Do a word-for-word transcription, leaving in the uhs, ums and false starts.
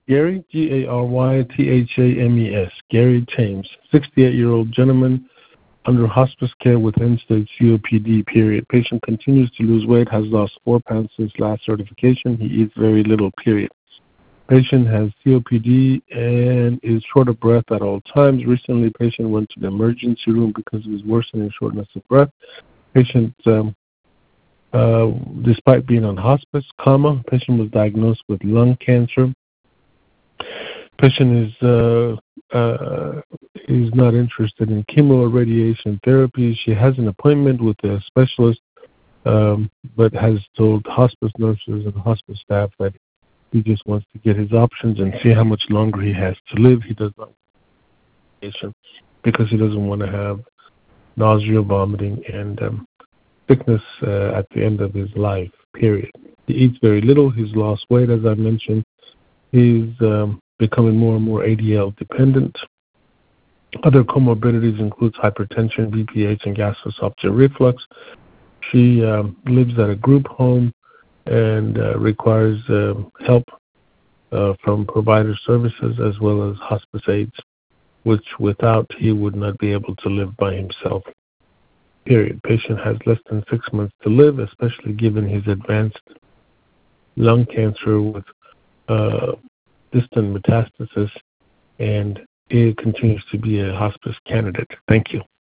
Gary, G A R Y T H A M E S, Gary Thames, sixty-eight-year-old gentleman under hospice care with end-stage C O P D, period. Patient continues to lose weight, has lost four pounds since last certification. He eats very little, period. Patient has C O P D and is short of breath at all times. Recently, patient went to the emergency room because of his worsening shortness of breath. Patient, um, uh, despite being on hospice, comma, patient was diagnosed with lung cancer. Patient is uh, uh, is not interested in chemo or radiation therapy. She has an appointment with a specialist, um, but has told hospice nurses and hospice staff that he just wants to get his options and see how much longer he has to live. He does not want because he doesn't want to have nausea, vomiting, and um, sickness uh, at the end of his life, period. He eats very little. He's lost weight, as I mentioned. He's um, becoming more and more A D L dependent. Other comorbidities includes hypertension, B P H, and gastroesophageal reflux. She um, lives at a group home and uh, requires uh, help uh, from provider services as well as hospice aides, which without he would not be able to live by himself, period. Patient has less than six months to live, especially given his advanced lung cancer with uh, distant metastasis, and it continues to be a hospice candidate. Thank you.